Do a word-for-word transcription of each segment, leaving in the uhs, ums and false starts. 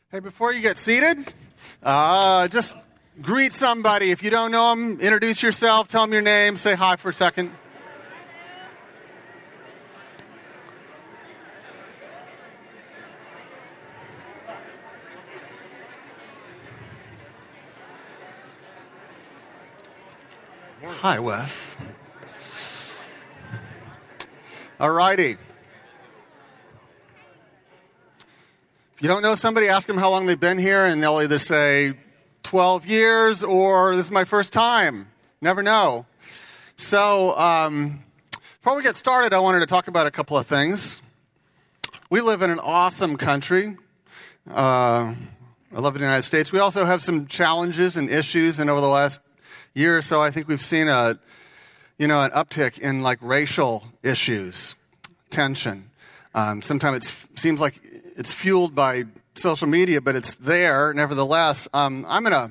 Hey, before you get seated, uh, just greet somebody. If you don't know them, introduce yourself, tell them your name, say hi for a second. Hi, Wes. All righty. If you don't know somebody, ask them how long they've been here, and they'll either say twelve years or this is my first time. Never know. So, um, before we get started, I wanted to talk about a couple of things. We live in an awesome country. Uh, I love the United States. We also have some challenges and issues, and over the last year or so, I think we've seen a, you know, an uptick in like racial issues, tension. Um, sometimes it seems like it's fueled by social media, but it's there nevertheless. Um, I'm in a,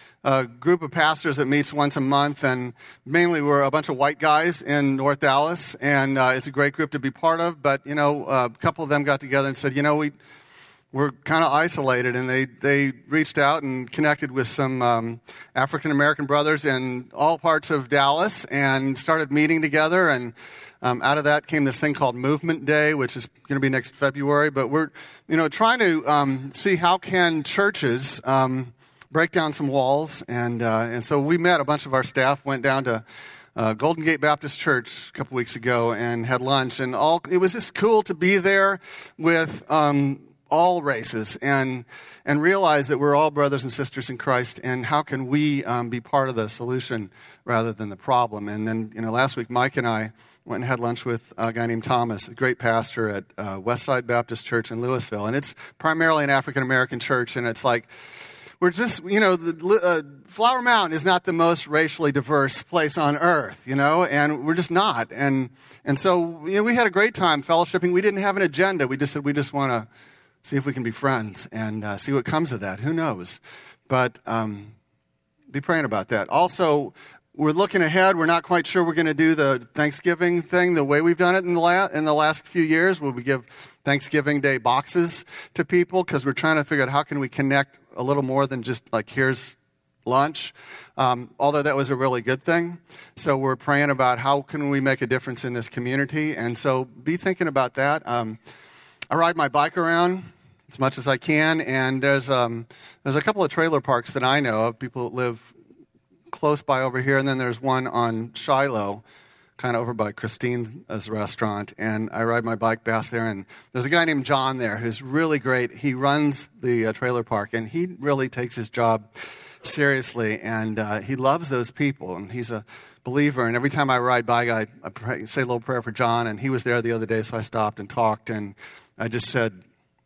a group of pastors that meets once a month, and mainly we're a bunch of white guys in North Dallas, and uh, it's a great group to be part of. But you know, uh, a couple of them got together and said, you know, we we're kind of isolated, and they they reached out and connected with some um, African American brothers in all parts of Dallas, and started meeting together. And Um, out of that came this thing called Movement Day, which is going to be next February. But we're, you know, trying to um, see how can churches um, break down some walls. And uh, and so we met, a bunch of our staff went down to uh, Golden Gate Baptist Church a couple weeks ago and had lunch. And all it was just cool to be there with um, all races and and realize that we're all brothers and sisters in Christ. And how can we um, be part of the solution rather than the problem? And then, you know, last week Mike and I went and had lunch with a guy named Thomas, a great pastor at uh, Westside Baptist Church in Louisville. And it's primarily an African-American church, and it's like, we're just, you know, the, uh, Flower Mountain is not the most racially diverse place on earth, you know, and we're just not. And and so, you know, we had a great time fellowshipping. We didn't have an agenda. We just said we just want to see if we can be friends and uh, see what comes of that. Who knows? But um, be praying about that. Also, we're looking ahead. We're not quite sure we're going to do the Thanksgiving thing the way we've done it in the, la- in the last few years, where we give Thanksgiving Day boxes to people, because we're trying to figure out how can we connect a little more than just like, here's lunch, um, although that was a really good thing. So we're praying about how can we make a difference in this community, and so be thinking about that. Um, I ride my bike around as much as I can, and there's um, there's a couple of trailer parks that I know of, people that live close by over here, and then there's one on Shiloh, kind of over by Christine's restaurant, and I ride my bike past there, and there's a guy named John there who's really great. He runs the uh, trailer park, and he really takes his job seriously, and uh, he loves those people, and he's a believer, and every time I ride by, I, I pray, say a little prayer for John, and he was there the other day, so I stopped and talked, and I just said,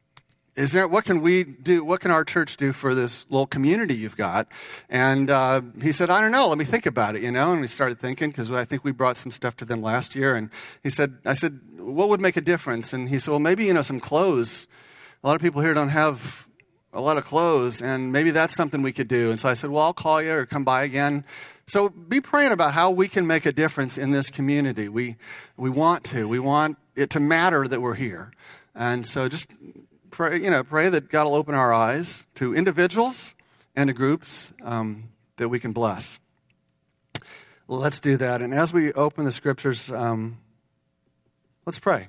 Is there, what can we do, what can our church do for this little community you've got? And uh, he said, I don't know, let me think about it, you know, and we started thinking, because I think we brought some stuff to them last year, and he said, I said, what would make a difference? And he said, well, maybe, you know, some clothes. A lot of people here don't have a lot of clothes, and maybe that's something we could do. And so I said, well, I'll call you or come by again. So be praying about how we can make a difference in this community. We, we want to. We want it to matter that we're here. And so just Pray, you know, pray that God will open our eyes to individuals and to groups um, that we can bless. Well, let's do that. And as we open the scriptures, um, let's pray.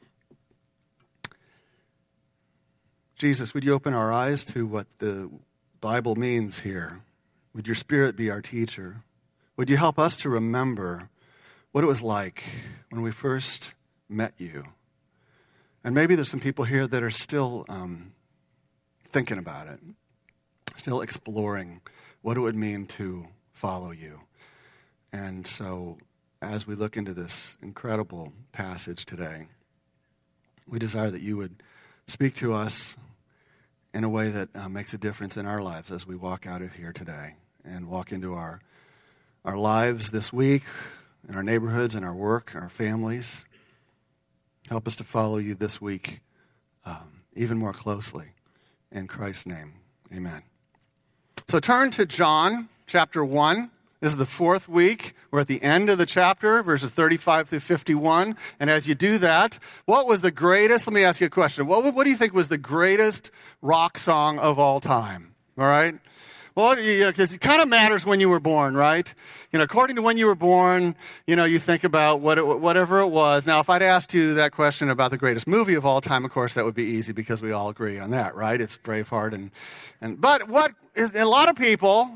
Jesus, would you open our eyes to what the Bible means here? Would your Spirit be our teacher? Would you help us to remember what it was like when we first met you? And maybe there's some people here that are still um, thinking about it, still exploring what it would mean to follow you. And so as we look into this incredible passage today, we desire that you would speak to us in a way that uh, makes a difference in our lives as we walk out of here today and walk into our, our lives this week, in our neighborhoods, in our work, our families. Help us to follow you this week um, even more closely. In Christ's name, amen. So turn to John chapter one. This is the fourth week. We're at the end of the chapter, verses thirty-five through fifty-one. And as you do that, what was the greatest, let me ask you a question. What, what do you think was the greatest rock song of all time? All right? Well, you know, because it kind of matters when you were born, right? You know, according to when you were born, you know, you think about what it, whatever it was. Now, if I'd asked you that question about the greatest movie of all time, of course, that would be easy because we all agree on that, right? It's Braveheart. And, and but what is, a lot of people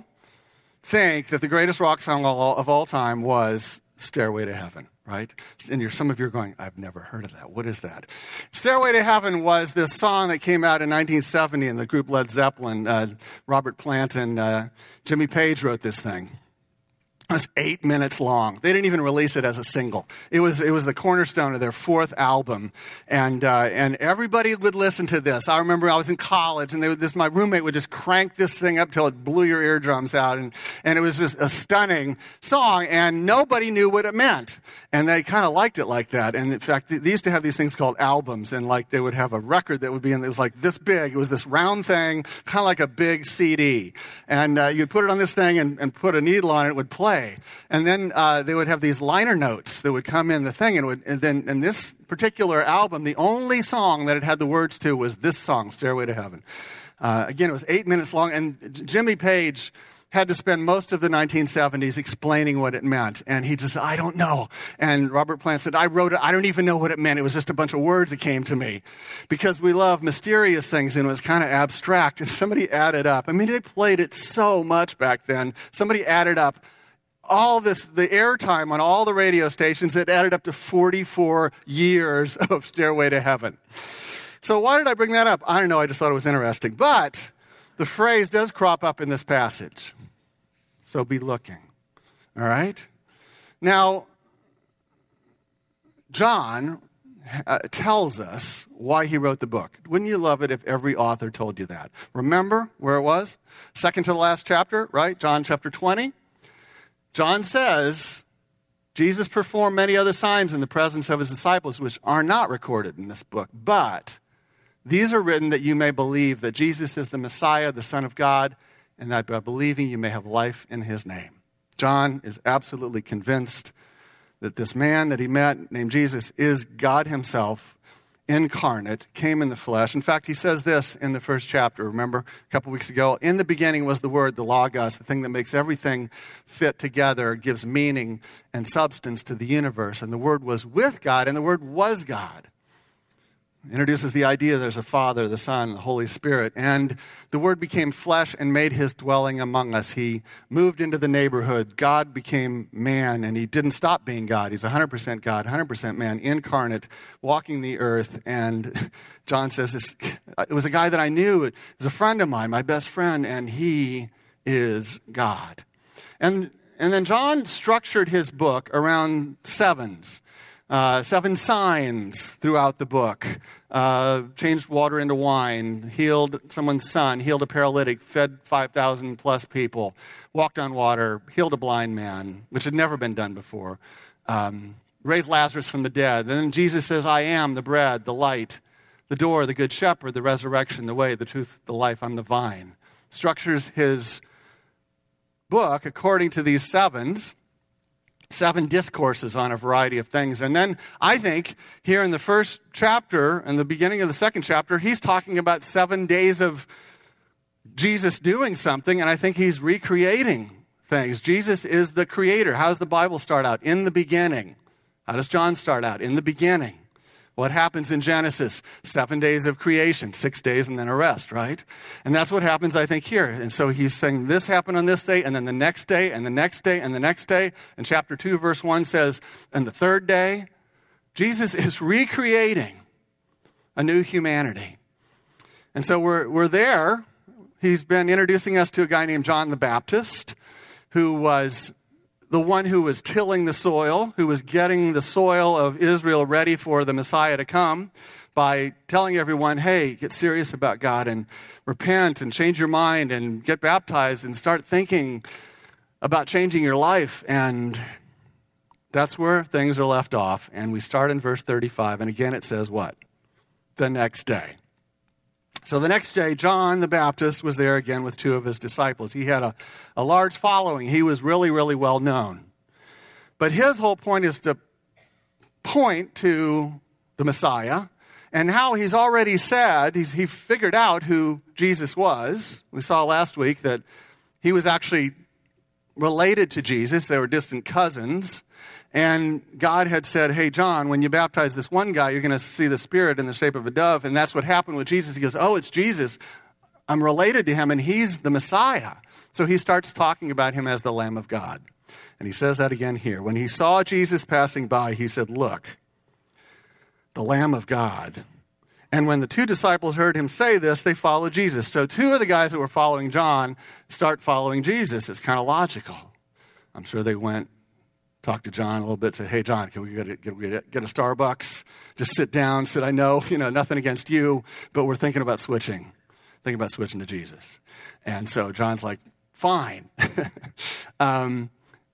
think that the greatest rock song of all, of all time was Stairway to Heaven, right? And you're, some of you are going, I've never heard of that. What is that? Stairway to Heaven was this song that came out in nineteen seventy in the group Led Zeppelin. Uh, Robert Plant and uh, Jimmy Page wrote this thing. It was eight minutes long. They didn't even release it as a single. It was it was the cornerstone of their fourth album, and uh, and everybody would listen to this. I remember I was in college, and they would, this my roommate would just crank this thing up till it blew your eardrums out, and and it was just a stunning song, and nobody knew what it meant, and they kind of liked it like that. And in fact, they used to have these things called albums, and like they would have a record that would be in it was like this big. It was this round thing, kind of like a big C D, and uh, you'd put it on this thing and, and put a needle on it. It would play. And then uh, they would have these liner notes that would come in the thing. And, would, and then in this particular album, the only song that it had the words to was this song, Stairway to Heaven. Uh, again, it was eight minutes long. And Jimmy Page had to spend most of the nineteen seventies explaining what it meant. And he just said, I don't know. And Robert Plant said, I wrote it. I don't even know what it meant. It was just a bunch of words that came to me. Because we love mysterious things, and it was kind of abstract. And somebody added up. I mean, they played it so much back then. Somebody added up all this, the airtime on all the radio stations. It added up to forty-four years of Stairway to Heaven. So why did I bring that up? I don't know. I just thought it was interesting. But the phrase does crop up in this passage. So be looking. All right? Now, John uh, tells us why he wrote the book. Wouldn't you love it if every author told you that? Remember where it was? Second to the last chapter, right? John chapter twenty. John says, Jesus performed many other signs in the presence of his disciples, which are not recorded in this book. But these are written that you may believe that Jesus is the Messiah, the Son of God, and that by believing you may have life in his name. John is absolutely convinced that this man that he met named Jesus is God himself, incarnate, came in the flesh. In fact, he says this in the first chapter. Remember a couple weeks ago, in the beginning was the Word, the Logos, the thing that makes everything fit together, gives meaning and substance to the universe. And the Word was with God, and the Word was God. Introduces the idea there's a Father, the Son, the Holy Spirit. And the Word became flesh and made his dwelling among us. He moved into the neighborhood. God became man, and he didn't stop being God. He's one hundred percent God, one hundred percent man, incarnate, walking the earth. And John says, this, it was a guy that I knew. It was a friend of mine, my best friend, and he is God. And, and then John structured his book around sevens. Uh, seven signs throughout the book. Uh, changed water into wine, healed someone's son, healed a paralytic, fed five thousand plus people, walked on water, healed a blind man, which had never been done before, um, raised Lazarus from the dead. And then Jesus says, I am the bread, the light, the door, the good shepherd, the resurrection, the way, the truth, the life. I'm the vine. Structures his book according to these sevens. Seven discourses on a variety of things. And then I think here in the first chapter and the beginning of the second chapter, he's talking about seven days of Jesus doing something, and I think he's recreating things. Jesus is the creator. How does the Bible start out? In the beginning. How does John start out? In the beginning. What happens in Genesis? Seven days of creation, six days and then a rest, right? And that's what happens, I think, here. And so he's saying this happened on this day, and then the next day, and the next day, and the next day. And chapter two, verse one says, and the third day, Jesus is recreating a new humanity. And so we're we're there. He's been introducing us to a guy named John the Baptist, who was the one who was tilling the soil, who was getting the soil of Israel ready for the Messiah to come by telling everyone, hey, get serious about God and repent and change your mind and get baptized and start thinking about changing your life. And that's where things are left off. And we start in verse thirty-five. And again, it says what? The next day. So the next day, John the Baptist was there again with two of his disciples. He had a, a large following. He was really, really well known. But his whole point is to point to the Messiah and how he's already said, he's, he figured out who Jesus was. We saw last week that he was actually related to Jesus. They were distant cousins. And God had said, hey, John, when you baptize this one guy, you're going to see the Spirit in the shape of a dove. And that's what happened with Jesus. He goes, oh, it's Jesus. I'm related to him, and he's the Messiah. So he starts talking about him as the Lamb of God. And he says that again here. When he saw Jesus passing by, he said, look, the Lamb of God. And when the two disciples heard him say this, they followed Jesus. So two of the guys that were following John start following Jesus. It's kind of logical. I'm sure they went, talked to John a little bit, said, hey, John, can we get a, get a, get a Starbucks? Just sit down. Said, I know, you know, nothing against you, but we're thinking about switching. Thinking about switching to Jesus. And so John's like, fine. um,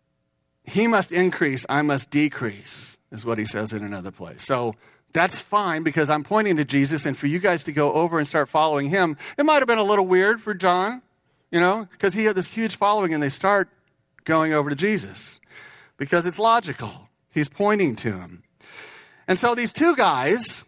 he must increase, I must decrease, is what he says in another place. So that's fine because I'm pointing to Jesus, and for you guys to go over and start following him, it might have been a little weird for John, you know, because he had this huge following, and they start going over to Jesus because it's logical. He's pointing to him. And so these two guys,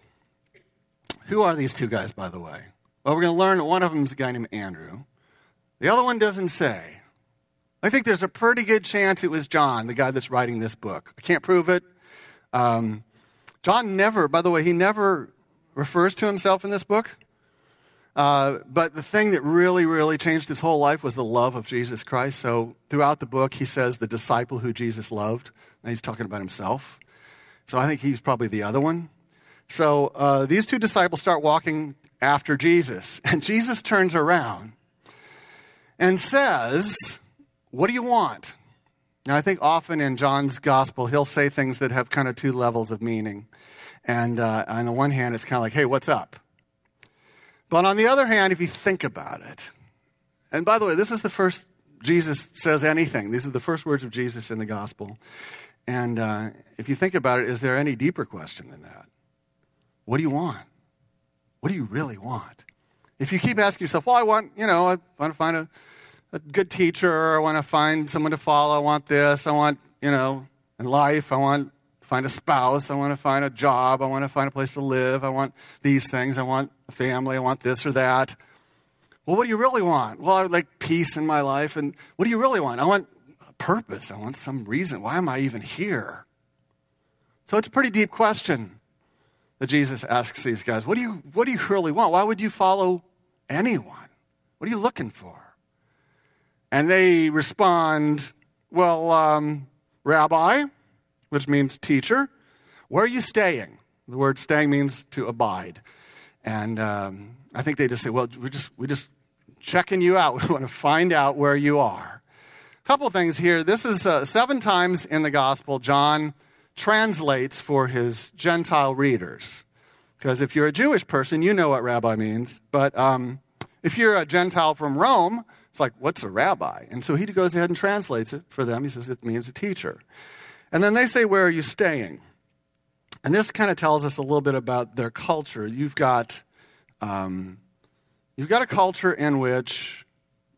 who are these two guys, by the way? Well, we're going to learn that one of them is a guy named Andrew. The other one doesn't say. I think there's a pretty good chance it was John, the guy that's writing this book. I can't prove it. Um, John never, by the way, he never refers to himself in this book. Uh, but the thing that really, really changed his whole life was the love of Jesus Christ. So throughout the book, he says the disciple who Jesus loved. And he's talking about himself. So I think he's probably the other one. So uh, these two disciples start walking after Jesus. And Jesus turns around and says, what do you want? Now, I think often in John's gospel, he'll say things that have kind of two levels of meaning. And uh, on the one hand, it's kind of like, hey, what's up? But on the other hand, if you think about it, and by the way, this is the first Jesus says anything. These are the first words of Jesus in the gospel. And uh, if you think about it, is there any deeper question than that? What do you want? What do you really want? If you keep asking yourself, well, I want, you know, I want to find a, a good teacher. I want to find someone to follow. I want this. I want, you know, in life, I want to find a spouse. I want to find a job. I want to find a place to live. I want these things. I want a family. I want this or that. Well, what do you really want? Well, I would like peace in my life. And what do you really want? I want a purpose. I want some reason. Why am I even here? So it's a pretty deep question that Jesus asks these guys. What do you, what do you really want? Why would you follow anyone? What are you looking for? And they respond, well, um, Rabbi, which means teacher, where are you staying? The word staying means to abide. And um, I think they just say, well, we're just, we're just checking you out. We want to find out where you are. A couple things here. This is uh, seven times in the gospel, John translates for his Gentile readers. Because if you're a Jewish person, you know what rabbi means. But um, if you're a Gentile from Rome, it's like, what's a rabbi? And so he goes ahead and translates it for them. He says it means a teacher. And then they say, where are you staying? And this kind of tells us a little bit about their culture. You've got, um, you've got a culture in which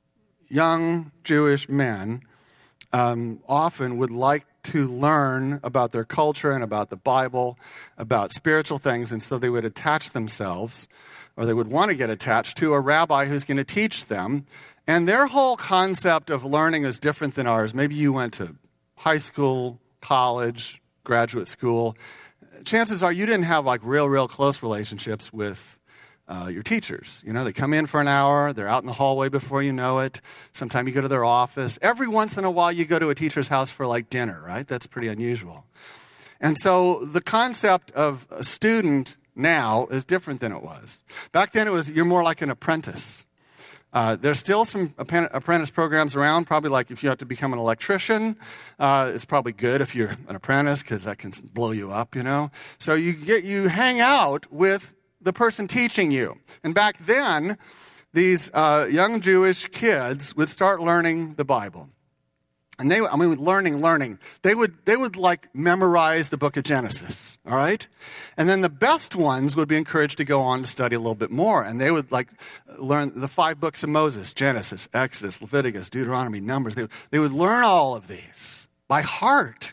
young Jewish men um, often would like to learn about their culture and about the Bible, about spiritual things, and so they would attach themselves, or they would want to get attached to a rabbi who's going to teach them. And their whole concept of learning is different than ours. Maybe you went to high school, college, graduate school. Chances are you didn't have like real, real close relationships with uh, your teachers. You know, they come in for an hour, they're out in the hallway before you know it. Sometimes you go to their office. Every once in a while you go to a teacher's house for like dinner, right? That's pretty unusual. And so the concept of a student now is different than it was. Back then it was, you're more like an apprentice. Uh, there's still some apprentice programs around, probably like if you have to become an electrician, uh, it's probably good if you're an apprentice because that can blow you up, you know. So you get you hang out with the person teaching you. And back then, these uh, young Jewish kids would start learning the Bible. And they, I mean, learning, learning. They would, they would like memorize the book of Genesis, all right? And then the best ones would be encouraged to go on to study a little bit more. And they would like learn the five books of Moses, Genesis, Exodus, Leviticus, Deuteronomy, Numbers. They, they would learn all of these by heart.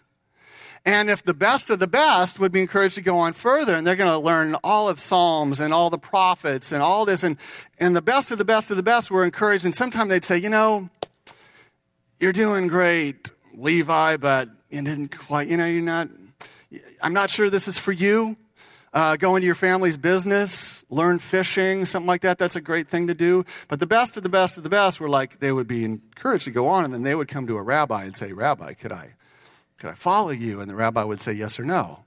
And if the best of the best would be encouraged to go on further, and they're going to learn all of Psalms and all the prophets and all this, and, and the best of the best of the best were encouraged, and sometimes they'd say, you know, you're doing great, Levi, but you didn't quite, you know, you're not, I'm not sure this is for you. Uh, go into your family's business, learn fishing, something like that. That's a great thing to do. But the best of the best of the best were like, they would be encouraged to go on, and then they would come to a rabbi and say, Rabbi, could I, could I follow you? And the rabbi would say yes or no.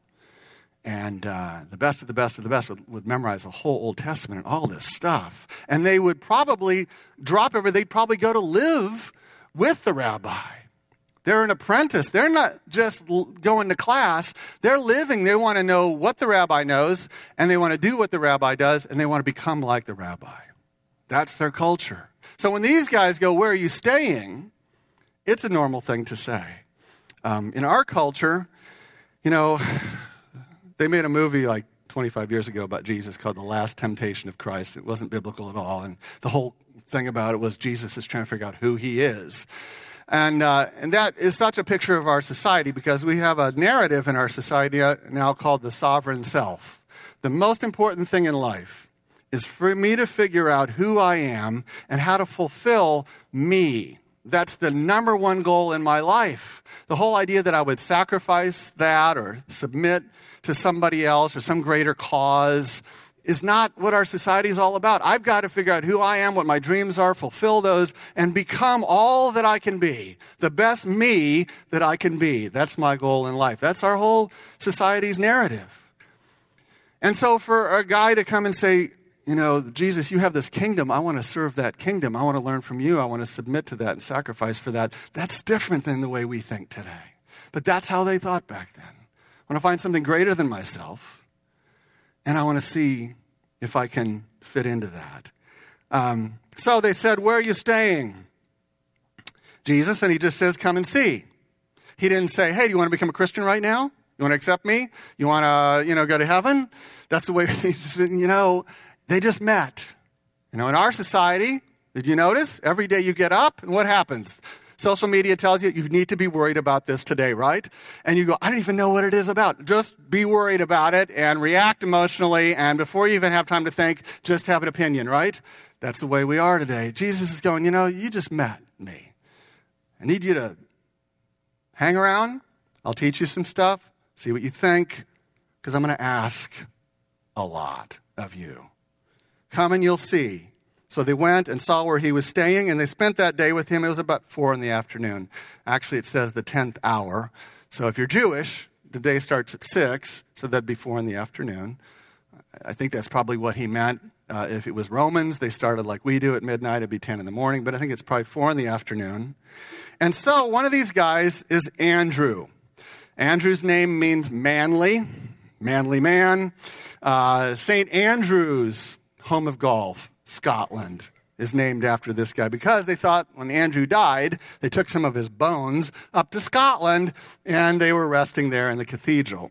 And uh, the best of the best of the best would, would memorize the whole Old Testament and all this stuff. And they would probably drop everything. They'd probably go to live with the rabbi. They're an apprentice. They're not just going to class. They're living. They want to know what the rabbi knows, and they want to do what the rabbi does, and they want to become like the rabbi. That's their culture. So when these guys go, where are you staying? It's a normal thing to say. Um, in our culture, you know, they made a movie like twenty-five years ago about Jesus called The Last Temptation of Christ. It wasn't biblical at all, and the whole thing about it was Jesus is trying to figure out who he is. And uh, and that is such a picture of our society, because we have a narrative in our society now called the sovereign self. The most important thing in life is for me to figure out who I am and how to fulfill me. That's the number one goal in my life. The whole idea that I would sacrifice that or submit to somebody else or some greater cause is not what our society is all about. I've got to figure out who I am, what my dreams are, fulfill those, and become all that I can be, the best me that I can be. That's my goal in life. That's our whole society's narrative. And so for a guy to come and say, you know, Jesus, you have this kingdom. I want to serve that kingdom. I want to learn from you. I want to submit to that and sacrifice for that. That's different than the way we think today. But that's how they thought back then. I want to find something greater than myself. And I want to see if I can fit into that. Um, so they said, where are you staying? Jesus, and he just says, come and see. He didn't say, hey, do you want to become a Christian right now? You want to accept me? You want to, you know, go to heaven? That's the way, he said, you know, they just met. You know, in our society, did you notice? Every day you get up, and what happens? Social media tells you you need to be worried about this today, right? And you go, I don't even know what it is about. Just be worried about it and react emotionally, and before you even have time to think, just have an opinion, right? That's the way we are today. Jesus is going, you know, you just met me. I need you to hang around. I'll teach you some stuff. See what you think, because I'm going to ask a lot of you. Come and you'll see. So they went and saw where he was staying, and they spent that day with him. It was about four in the afternoon. Actually, it says the tenth hour. So if you're Jewish, the day starts at six, so that'd be four in the afternoon. I think that's probably what he meant. Uh, if it was Romans, they started like we do at midnight. It'd be ten in the morning, but I think it's probably four in the afternoon. And so one of these guys is Andrew. Andrew's name means manly, manly man. Uh, Saint Andrew's home of golf, Scotland, is named after this guy because they thought when Andrew died, they took some of his bones up to Scotland and they were resting there in the cathedral.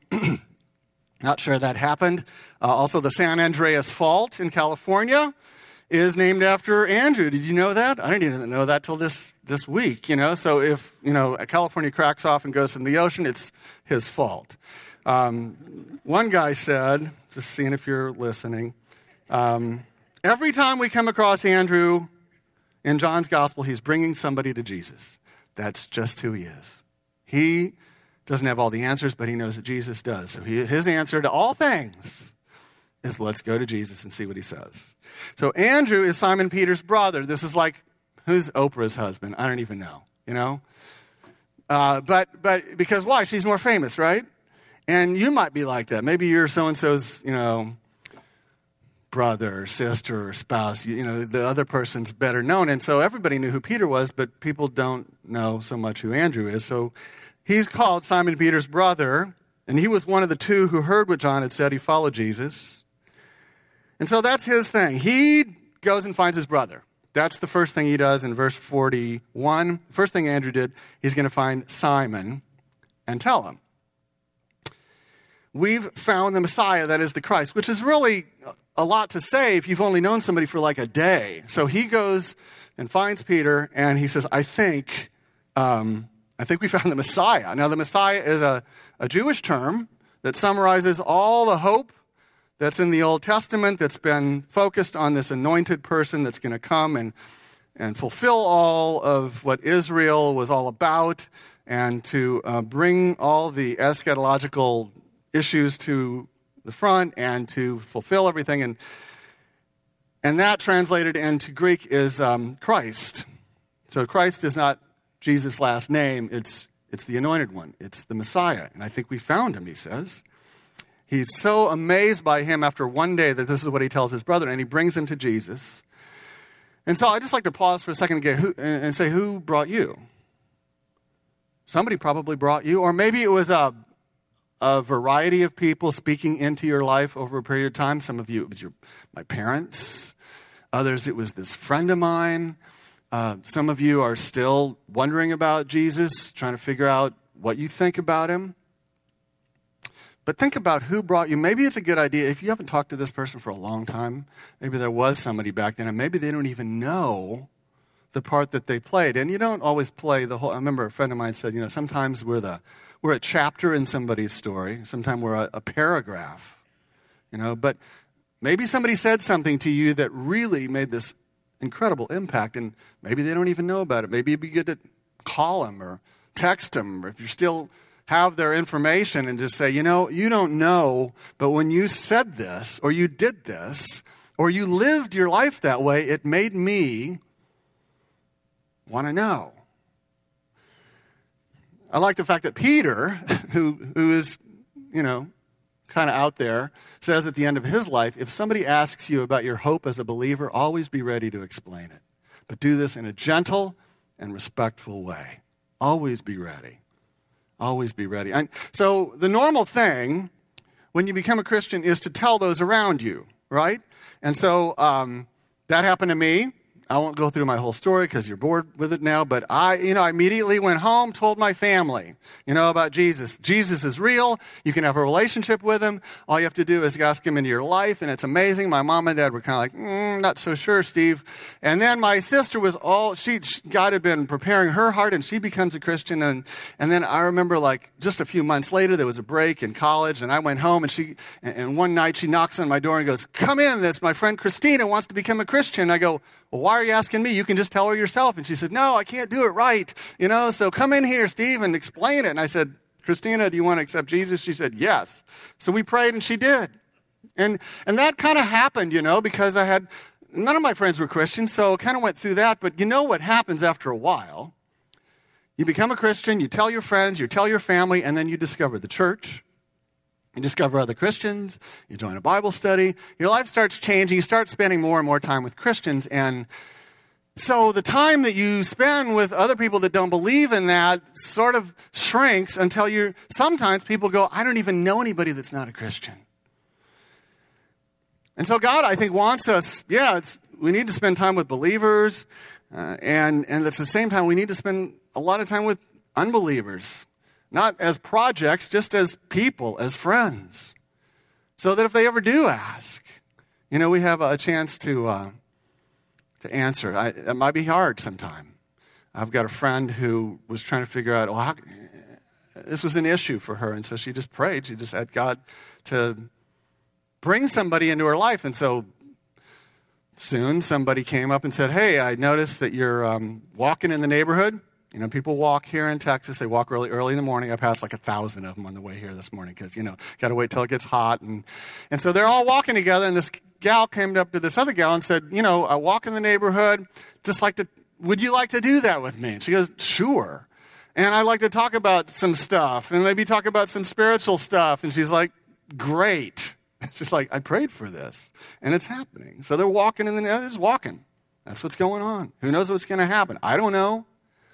Not sure that happened. Uh, also, the San Andreas Fault in California is named after Andrew. Did you know that? I didn't even know that till this, this week, you know. So if, you know, California cracks off and goes into the ocean, it's his fault. Um, one guy said, just seeing if you're listening, um, every time we come across Andrew in John's gospel, he's bringing somebody to Jesus. That's just who he is. He doesn't have all the answers, but he knows that Jesus does. So he, his answer to all things is let's go to Jesus and see what he says. So Andrew is Simon Peter's brother. This is like, who's Oprah's husband? I don't even know, you know? Uh, but but because why? She's more famous, right? And you might be like that. Maybe you're so-and-so's, you know, brother or sister or spouse. You, you know, the other person's better known. And so everybody knew who Peter was, but people don't know so much who Andrew is. So he's called Simon Peter's brother, and he was one of the two who heard what John had said. He followed Jesus. And so that's his thing. He goes and finds his brother. that's the first thing he does in verse forty-one. First thing Andrew did, he's going to find Simon and tell him. We've found the Messiah, that is the Christ, which is really a lot to say if you've only known somebody for like a day. So he goes and finds Peter, and he says, I think um, I think we found the Messiah. Now, the Messiah is a, a Jewish term that summarizes all the hope that's in the Old Testament that's been focused on this anointed person that's going to come and, and fulfill all of what Israel was all about and to uh, bring all the eschatological issues to the front and to fulfill everything. And and that translated into Greek is um, Christ. So Christ is not Jesus' last name. It's it's the anointed one. It's the Messiah. And I think we found him, he says. He's so amazed by him after one day that this is what he tells his brother, and he brings him to Jesus. And so I'd just like to pause for a second and, get who, and say, who brought you? Somebody probably brought you, or maybe it was a a variety of people speaking into your life over a period of time. Some of you, it was your my parents. Others, it was this friend of mine. Uh, some of you are still wondering about Jesus, trying to figure out what you think about him. But think about who brought you. Maybe it's a good idea, if you haven't talked to this person for a long time, maybe there was somebody back then, and maybe they don't even know the part that they played. And you don't always play the whole. I remember a friend of mine said, you know, sometimes we're the We're a chapter in somebody's story. Sometimes we're a, a paragraph, you know. But maybe somebody said something to you that really made this incredible impact, and maybe they don't even know about it. Maybe it'd be good to call them or text them, or if you still have their information, and just say, you know, you don't know, but when you said this, or you did this, or you lived your life that way, it made me want to know. I like the fact that Peter, who who is, you know, kind of out there, says at the end of his life, if somebody asks you about your hope as a believer, always be ready to explain it. But do this in a gentle and respectful way. Always be ready. Always be ready. And so the normal thing when you become a Christian is to tell those around you, right? And so um, that happened to me. I won't go through my whole story because you're bored with it now, but I, you know, I immediately went home, told my family, you know, about Jesus. Jesus is real. You can have a relationship with him. All you have to do is ask him into your life, and it's amazing. My mom and dad were kind of like, mm, not so sure, Steve. And then my sister was all, she, God had been preparing her heart, and she becomes a Christian. And, and then I remember, like, just a few months later, there was a break in college, and I went home, and she, and, and one night she knocks on my door and goes, come in, this my friend Christina wants to become a Christian. I go, well, why are you asking me? You can just tell her yourself. And she said, no, I can't do it right. You know, so come in here, Steve, and explain it. And I said, Christina, do you want to accept Jesus? She said, yes. So we prayed, and she did. And and that kind of happened, you know, because I had, none of my friends were Christians, so I kind of went through that. But you know what happens after a while? You become a Christian, you tell your friends, you tell your family, and then you discover the church. You discover other Christians, you join a Bible study, your life starts changing, you start spending more and more time with Christians, and so the time that you spend with other people that don't believe in that sort of shrinks until you're, sometimes people go, I don't even know anybody that's not a Christian. And so God, I think, wants us, yeah, it's, we need to spend time with believers, uh, and, and at the same time, we need to spend a lot of time with unbelievers. Not as projects, just as people, as friends. So that if they ever do ask, you know, we have a chance to uh, to answer. I, it might be hard sometime. I've got a friend who was trying to figure out, well, how, this was an issue for her. And so she just prayed. She just had God to bring somebody into her life. And so soon somebody came up and said, hey, I noticed that you're um, walking in the neighborhood. You know, people walk here in Texas. They walk really early in the morning. I passed like a thousand of them on the way here this morning because, you know, got to wait till it gets hot. And and so they're all walking together. And this gal came up to this other gal and said, you know, I walk in the neighborhood. Just like to, would you like to do that with me? And she goes, sure. And I'd like to talk about some stuff and maybe talk about some spiritual stuff. And she's like, great. She's like, I prayed for this. And it's happening. So they're walking in the neighborhood. They're just walking. That's what's going on. Who knows what's going to happen? I don't know.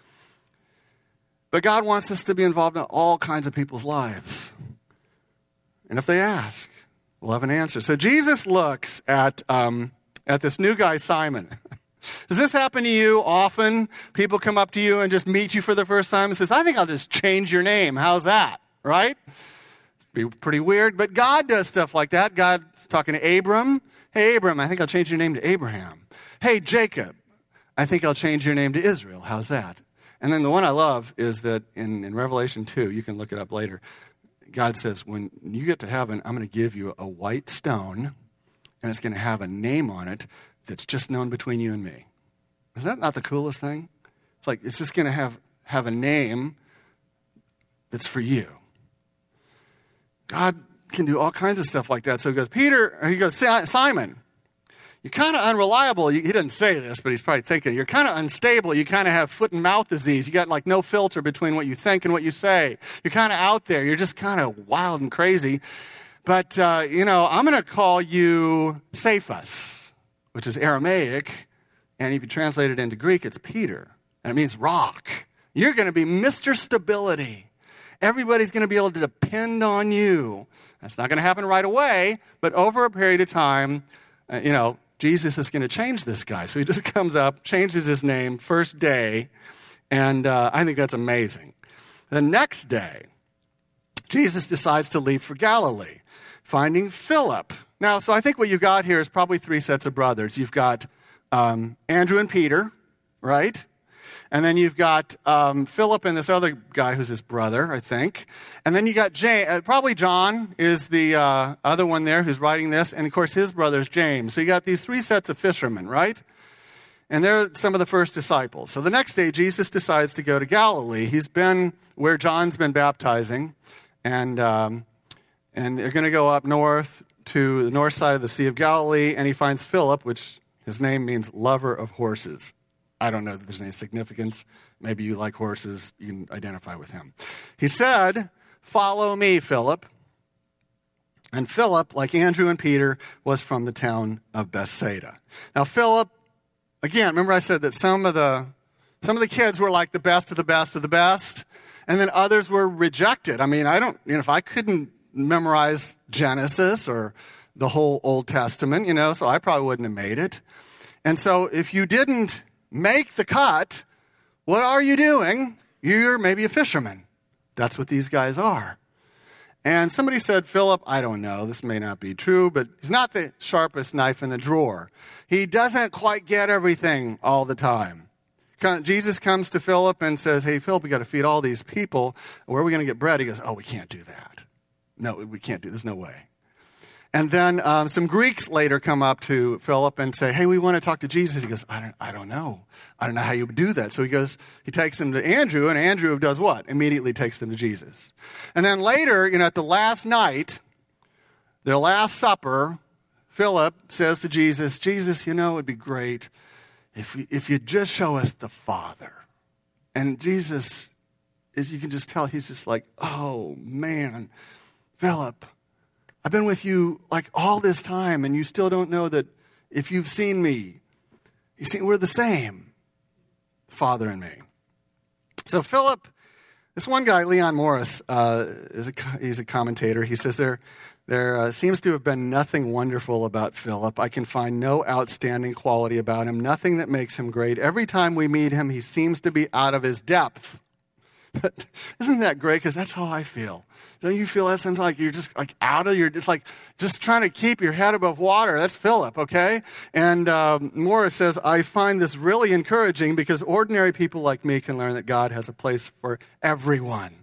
But God wants us to be involved in all kinds of people's lives. And if they ask, we'll have an answer. So Jesus looks at um, at this new guy, Simon. Does this happen to you often? People come up to you and just meet you for the first time and says, I think I'll just change your name. How's that? Right? Be pretty weird, but God does stuff like that. God's talking to Abram. Hey, Abram, I think I'll change your name to Abraham. Hey, Jacob, I think I'll change your name to Israel. How's that? And then the one I love is that in, in Revelation two, you can look it up later, God says, when you get to heaven, I'm going to give you a white stone, and it's going to have a name on it that's just known between you and me. Is that not the coolest thing? It's like, it's just going to have, have a name that's for you. God can do all kinds of stuff like that. So he goes, Peter, or he goes, Simon, you're kind of unreliable. He didn't say this, but he's probably thinking, you're kind of unstable. You kind of have foot and mouth disease. You got like no filter between what you think and what you say. You're kind of out there. You're just kind of wild and crazy. But, uh, you know, I'm going to call you Cephas, which is Aramaic. And if you translate it into Greek, it's Peter. And it means rock. You're going to be Mister Stability. Everybody's going to be able to depend on you. That's not going to happen right away, but over a period of time, uh, you know, Jesus is going to change this guy. So he just comes up, changes his name, first day, and uh, I think that's amazing. The next day, Jesus decides to leave for Galilee, finding Philip. Now, so I think what you got here is probably three sets of brothers. You've got um, Andrew and Peter, right? And then you've got um, Philip and this other guy who's his brother, I think. And then you got James, uh, probably John is the uh, other one there who's writing this. And, of course, his brother's James. So you got these three sets of fishermen, right? And they're some of the first disciples. So the next day, Jesus decides to go to Galilee. He's been where John's been baptizing. And, um, and they're going to go up north to the north side of the Sea of Galilee. And he finds Philip, which his name means lover of horses. I don't know that there's any significance. Maybe you like horses. You can identify with him. He said, follow me, Philip. And Philip, like Andrew and Peter, was from the town of Bethsaida. Now, Philip, again, remember I said that some of the some of the kids were like the best of the best of the best, and then others were rejected. I mean, I don't, you know, if I couldn't memorize Genesis or the whole Old Testament, you know, so I probably wouldn't have made it. And so if you didn't make the cut, what are you doing? You're maybe a fisherman. That's what these guys are. And somebody said, Philip, I don't know, this may not be true, but he's not the sharpest knife in the drawer. He doesn't quite get everything all the time. Jesus comes to Philip and says, hey, Philip, we got to feed all these people. Where are we going to get bread? He goes, oh, we can't do that. No, we can't do this. No way. And then um, some Greeks later come up to Philip and say, hey, we want to talk to Jesus. He goes, I don't, I don't know. I don't know how you would do that. So he goes, he takes them to Andrew, and Andrew does what? Immediately takes them to Jesus. And then later, you know, at the last night, their last supper, Philip says to Jesus, Jesus, you know, it would be great if we, if you'd just show us the Father. And Jesus, is you can just tell, he's just like, oh, man, Philip, I've been with you like all this time, and you still don't know that if you've seen me, you see, we're the same, Father and me. So Philip, this one guy, Leon Morris, uh, is a he's a commentator. He says there there uh, seems to have been nothing wonderful about Philip. I can find no outstanding quality about him, nothing that makes him great. Every time we meet him, he seems to be out of his depth. But isn't that great? Because that's how I feel. Don't you feel that sometimes? Like you're just like out of your, it's like just trying to keep your head above water. That's Philip, okay? And um, Morris says, I find this really encouraging because ordinary people like me can learn that God has a place for everyone.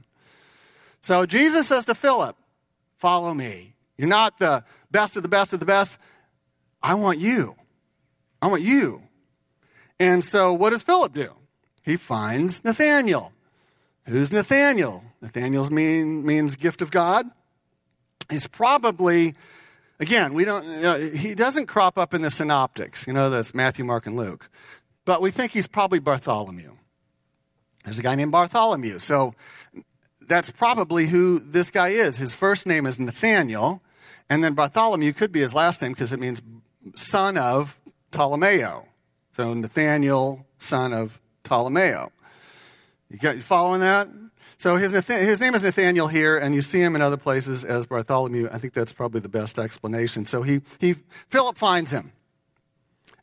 So Jesus says to Philip, follow me. You're not the best of the best of the best. I want you. I want you. And so what does Philip do? He finds Nathanael. Who's Nathanael? Nathanael's mean, means gift of God. He's probably, again, we don't. You know, he doesn't crop up in the synoptics. You know, that's Matthew, Mark, and Luke. But we think he's probably Bartholomew. There's a guy named Bartholomew. So that's probably who this guy is. His first name is Nathanael. And then Bartholomew could be his last name because it means son of Ptolemaio. So Nathanael, son of Ptolemaio. You got you following that? So his his name is Nathanael here, and you see him in other places as Bartholomew. I think that's probably the best explanation. So he he Philip finds him,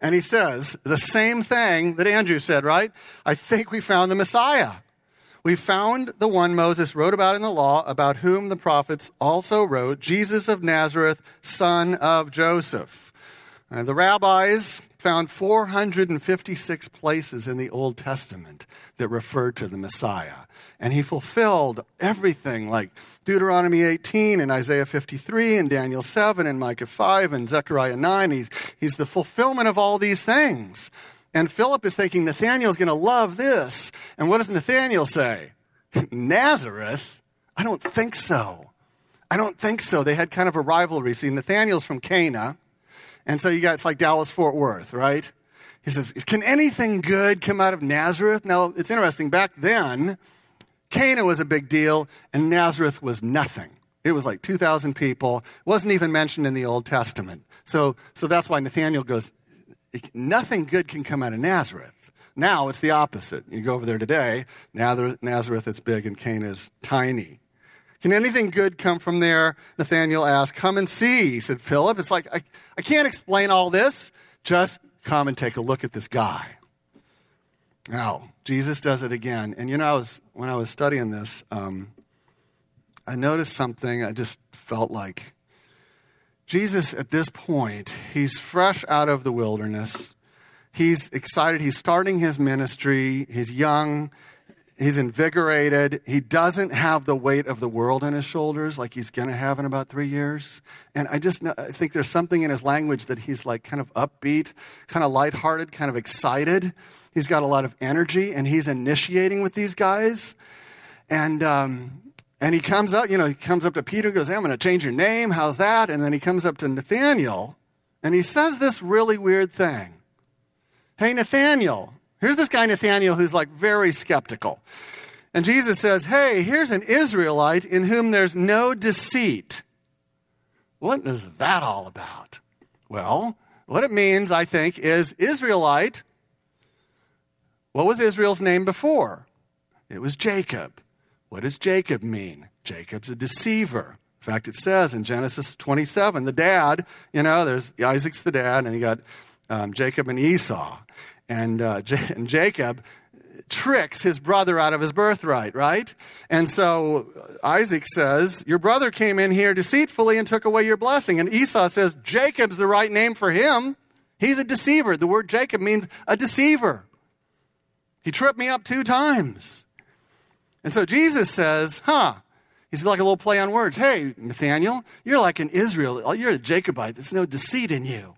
And he says the same thing that Andrew said, right? I think we found the Messiah. We found the one Moses wrote about in the law, about whom the prophets also wrote, Jesus of Nazareth, son of Joseph. Uh, the rabbis found four hundred fifty-six places in the Old Testament that referred to the Messiah. And he fulfilled everything like Deuteronomy eighteen and Isaiah fifty-three and Daniel seven and Micah five and Zechariah nine. He's, he's the fulfillment of all these things. And Philip is thinking Nathanael's going to love this. And what does Nathanael say? Nazareth? I don't think so. I don't think so. They had kind of a rivalry. See, Nathanael's from Cana. And so you got, it's like Dallas-Fort Worth, right? He says, can anything good come out of Nazareth? Now, it's interesting. Back then, Cana was a big deal, and Nazareth was nothing. It was like two thousand people. It wasn't even mentioned in the Old Testament. So, so that's why Nathanael goes, nothing good can come out of Nazareth. Now it's the opposite. You go over there today, Nazareth is big and Cana is tiny. Can anything good come from there? Nathanael asked, come and see, said Philip. It's like, I, I can't explain all this. Just come and take a look at this guy. Now, Jesus does it again. And you know, I was, when I was studying this, um, I noticed something. I just felt like Jesus at this point, he's fresh out of the wilderness. He's excited. He's starting his ministry. He's young. He's invigorated. He doesn't have the weight of the world on his shoulders like he's going to have in about three years. And I just I think there's something in his language that he's like kind of upbeat, kind of lighthearted, kind of excited. He's got a lot of energy, and he's initiating with these guys. And um, and he comes up, you know, he comes up to Peter and goes, hey, I'm going to change your name. How's that? And then he comes up to Nathanael, and he says this really weird thing. Hey, Nathanael. Here's this guy, Nathanael, who's like very skeptical. And Jesus says, hey, here's an Israelite in whom there's no deceit. What is that all about? Well, what it means, I think, is Israelite. What was Israel's name before? It was Jacob. What does Jacob mean? Jacob's a deceiver. In fact, it says in Genesis twenty-seven, the dad, you know, there's Isaac's the dad, and you got um, Jacob and Esau. And, uh, J- and Jacob tricks his brother out of his birthright, right? And so Isaac says, your brother came in here deceitfully and took away your blessing. And Esau says, Jacob's the right name for him. He's a deceiver. The word Jacob means a deceiver. He tripped me up two times. And so Jesus says, huh, he's like a little play on words. Hey, Nathanael, you're like an Israel. You're a Jacobite. There's no deceit in you.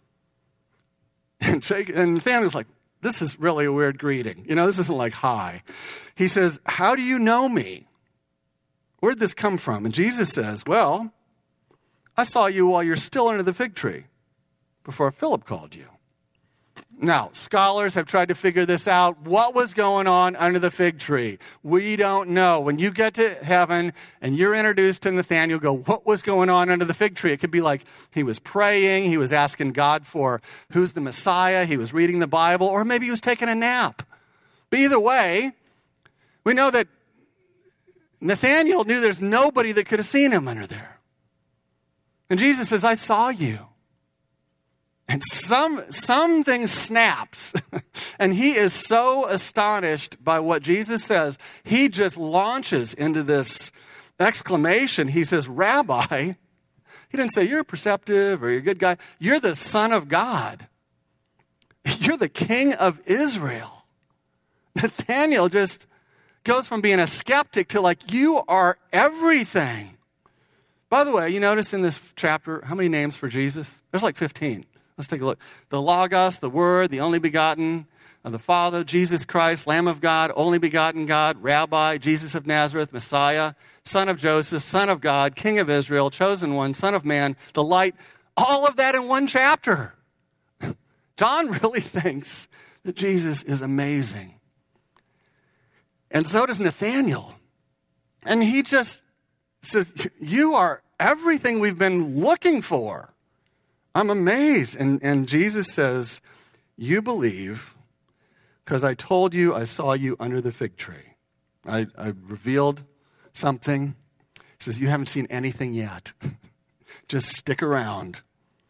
And, Jake, and Nathanael's like, this is really a weird greeting. You know, this isn't like hi. He says, how do you know me? Where'd this come from? And Jesus says, well, I saw you while you're still under the fig tree before Philip called you. Now, scholars have tried to figure this out. What was going on under the fig tree? We don't know. When you get to heaven and you're introduced to Nathanael, go, what was going on under the fig tree? It could be like he was praying, he was asking God for who's the Messiah, he was reading the Bible, or maybe he was taking a nap. But either way, we know that Nathanael knew there's nobody that could have seen him under there. And Jesus says, I saw you. And some something snaps, and he is so astonished by what Jesus says, he just launches into this exclamation. He says, Rabbi, he didn't say, you're perceptive or you're a good guy. You're the Son of God. You're the King of Israel. Nathanael just goes from being a skeptic to like, you are everything. By the way, you notice in this chapter, how many names for Jesus? There's like fifteen. Let's take a look. The Logos, the Word, the only begotten of the Father, Jesus Christ, Lamb of God, only begotten God, Rabbi, Jesus of Nazareth, Messiah, Son of Joseph, Son of God, King of Israel, Chosen One, Son of Man, the Light. All of that in one chapter. John really thinks that Jesus is amazing. And so does Nathanael. And he just says, you are everything we've been looking for. I'm amazed. And, and Jesus says, you believe because I told you I saw you under the fig tree. I, I revealed something. He says, you haven't seen anything yet. Just stick around.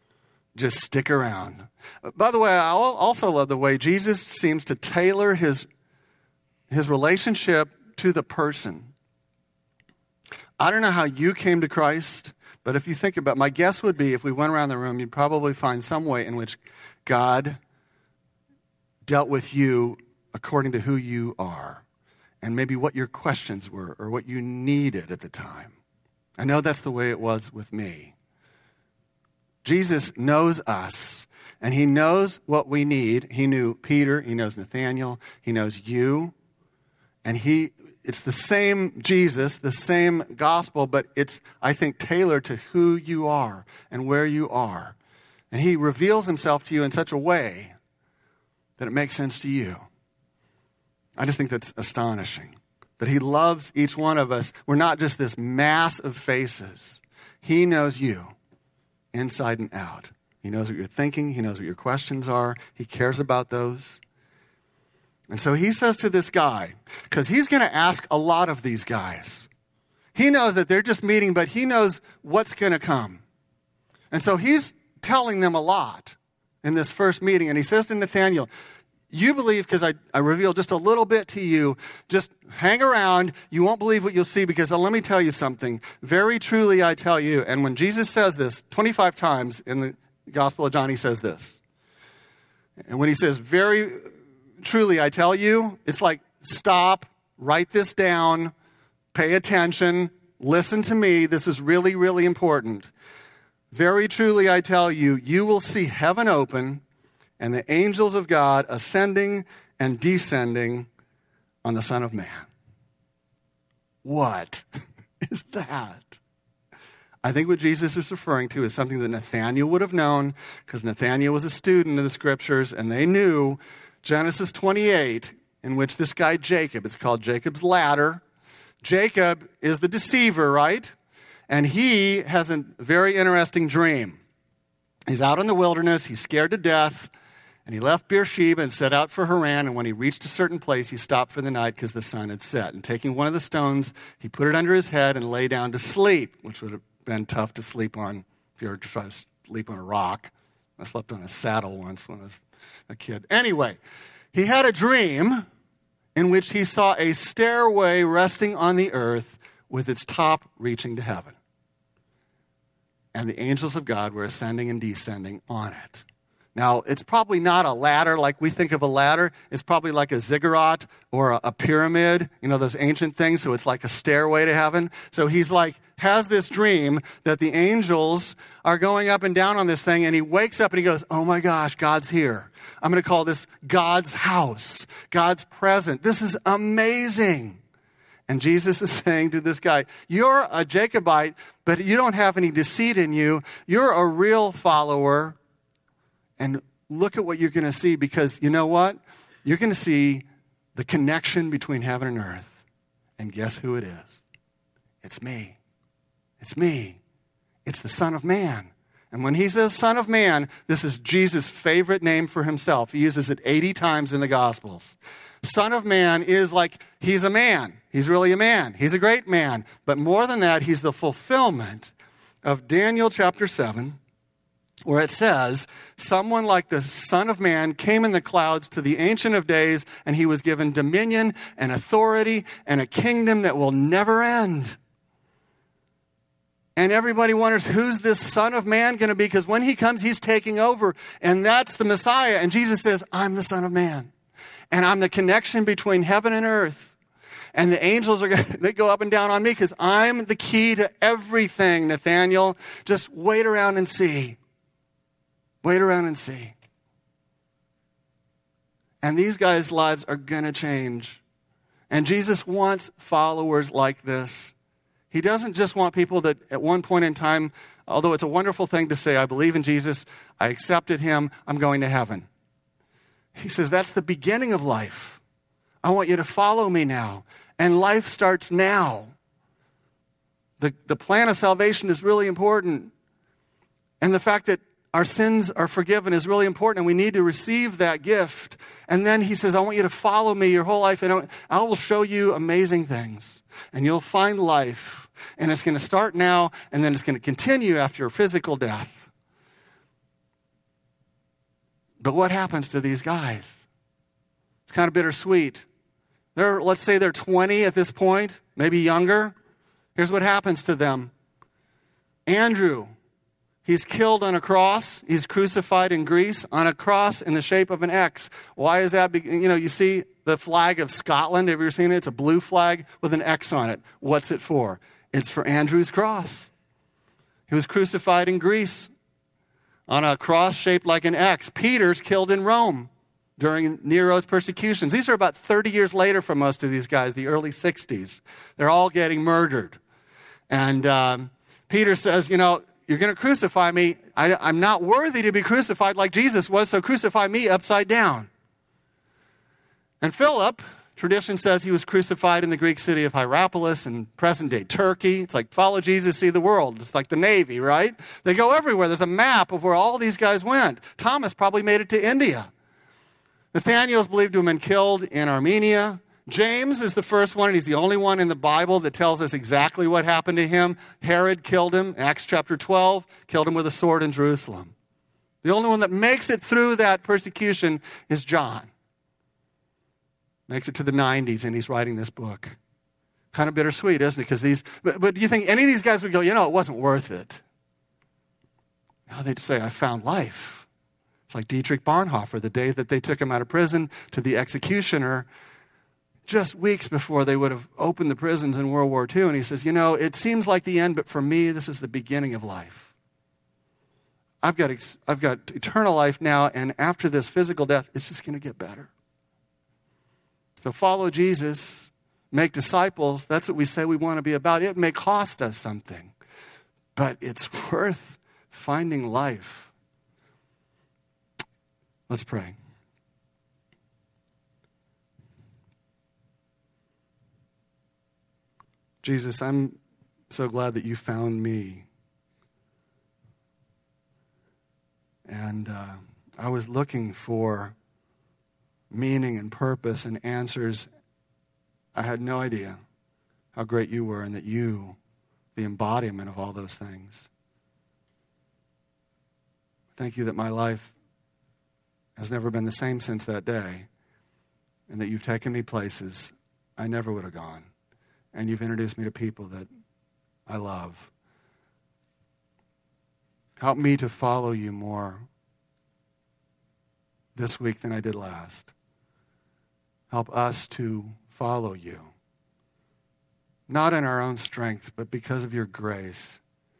just stick around. By the way, I also love the way Jesus seems to tailor his, his relationship to the person. I don't know how you came to Christ, but if you think about it, my guess would be if we went around the room, you'd probably find some way in which God dealt with you according to who you are and maybe what your questions were or what you needed at the time. I know that's the way it was with me. Jesus knows us, and he knows what we need. He knew Peter, he knows Nathaniel, he knows you, and he it's the same Jesus, the same gospel, but it's, I think, tailored to who you are and where you are. And he reveals himself to you in such a way that it makes sense to you. I just think that's astonishing, that he loves each one of us. We're not just this mass of faces. He knows you inside and out. He knows what you're thinking. He knows what your questions are. He cares about those. And so he says to this guy, because he's going to ask a lot of these guys. He knows that they're just meeting, but he knows what's going to come. And so he's telling them a lot in this first meeting. And he says to Nathaniel, you believe because I, I revealed just a little bit to you. Just hang around. You won't believe what you'll see because uh, let me tell you something. Very truly I tell you. And when Jesus says this twenty-five times in the Gospel of John, he says this. And when he says very truly I tell you, it's like stop, write this down, pay attention, listen to me. This is really, really important. Very truly I tell you, you will see heaven open and the angels of God ascending and descending on the Son of Man. What is that? I think what Jesus is referring to is something that Nathaniel would have known, because Nathaniel was a student of the scriptures, and they knew Genesis twenty-eight, in which this guy Jacob, it's called Jacob's ladder. Jacob is the deceiver, right? And he has a very interesting dream. He's out in the wilderness, he's scared to death, and he left Beersheba and set out for Haran, and when he reached a certain place, he stopped for the night because the sun had set. And taking one of the stones, he put it under his head and lay down to sleep, which would have been tough to sleep on if you were trying to sleep on a rock. I slept on a saddle once when I was a kid. Anyway, he had a dream in which he saw a stairway resting on the earth with its top reaching to heaven. And the angels of God were ascending and descending on it. Now, it's probably not a ladder like we think of a ladder. It's probably like a ziggurat or a, a pyramid, you know, those ancient things. So it's like a stairway to heaven. So he's like, has this dream that the angels are going up and down on this thing. And he wakes up and he goes, oh my gosh, God's here. I'm going to call this God's house, God's present. This is amazing. And Jesus is saying to this guy, you're a Jacobite, but you don't have any deceit in you. You're a real follower. And look at what you're going to see, because you know what? You're going to see the connection between heaven and earth. And guess who it is? It's me. It's me. It's the Son of Man. And when he says Son of Man, this is Jesus' favorite name for himself. He uses it eighty times in the Gospels. Son of Man is like, he's a man. He's really a man. He's a great man. But more than that, he's the fulfillment of Daniel chapter seven, where it says, someone like the Son of Man came in the clouds to the Ancient of Days, and he was given dominion and authority and a kingdom that will never end. And everybody wonders, who's this Son of Man going to be? Because when he comes, he's taking over, and that's the Messiah. And Jesus says, I'm the Son of Man, and I'm the connection between heaven and earth. And the angels are going to, they go up and down on me because I'm the key to everything, Nathaniel. Just wait around and see. Wait around and see. And these guys' lives are going to change. And Jesus wants followers like this. He doesn't just want people that at one point in time, although it's a wonderful thing to say, I believe in Jesus, I accepted him, I'm going to heaven. He says, that's the beginning of life. I want you to follow me now. And life starts now. The, the plan of salvation is really important. And the fact that our sins are forgiven is really important, and we need to receive that gift. And then he says, I want you to follow me your whole life, and I will show you amazing things. And you'll find life. And it's going to start now, and then it's going to continue after your physical death. But what happens to these guys? It's kind of bittersweet. They're, let's say they're twenty at this point, maybe younger. Here's what happens to them. Andrew, he's killed on a cross. He's crucified in Greece on a cross in the shape of an X. Why is that? You know, you see the flag of Scotland. Have you ever seen it? It's a blue flag with an X on it. What's it for? It's for Andrew's cross. He was crucified in Greece on a cross shaped like an X. Peter's killed in Rome during Nero's persecutions. These are about thirty years later for most of these guys, the early sixties. They're all getting murdered. And um, Peter says, you know, you're going to crucify me. I, I'm not worthy to be crucified like Jesus was, so crucify me upside down. And Philip, tradition says he was crucified in the Greek city of Hierapolis in present-day Turkey. It's like, follow Jesus, see the world. It's like the Navy, right? They go everywhere. There's a map of where all these guys went. Thomas probably made it to India. Nathanael's believed to have been killed in Armenia. James is the first one, and he's the only one in the Bible that tells us exactly what happened to him. Herod killed him, Acts chapter twelve, killed him with a sword in Jerusalem. The only one that makes it through that persecution is John. Makes it to the nineties, and he's writing this book. Kind of bittersweet, isn't it? Because these, but, but do you think any of these guys would go, you know, it wasn't worth it? Now they'd say, I found life. It's like Dietrich Bonhoeffer, the day that they took him out of prison to the executioner, just weeks before they would have opened the prisons in World War Two. And he says, you know, it seems like the end, but for me, this is the beginning of life. I've got, I've got eternal life now, and after this physical death, it's just going to get better. So follow Jesus, make disciples. That's what we say we want to be about. It may cost us something, but it's worth finding life. Let's pray. Jesus, I'm so glad that you found me. And uh, I was looking for meaning and purpose and answers. I had no idea how great you were and that you, the embodiment of all those things. Thank you that my life has never been the same since that day, and that you've taken me places I never would have gone, and you've introduced me to people that I love. Help me to follow you more this week than I did last. Help us to follow you, not in our own strength, but because of your grace.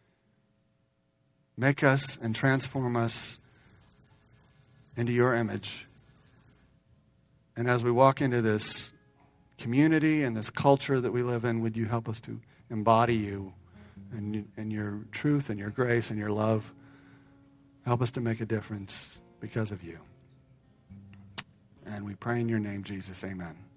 Make us and transform us into your image. And as we walk into this community and this culture that we live in, would you help us to embody you and, and your truth and your grace and your love? Help us to make a difference because of you. And we pray in your name, Jesus. Amen.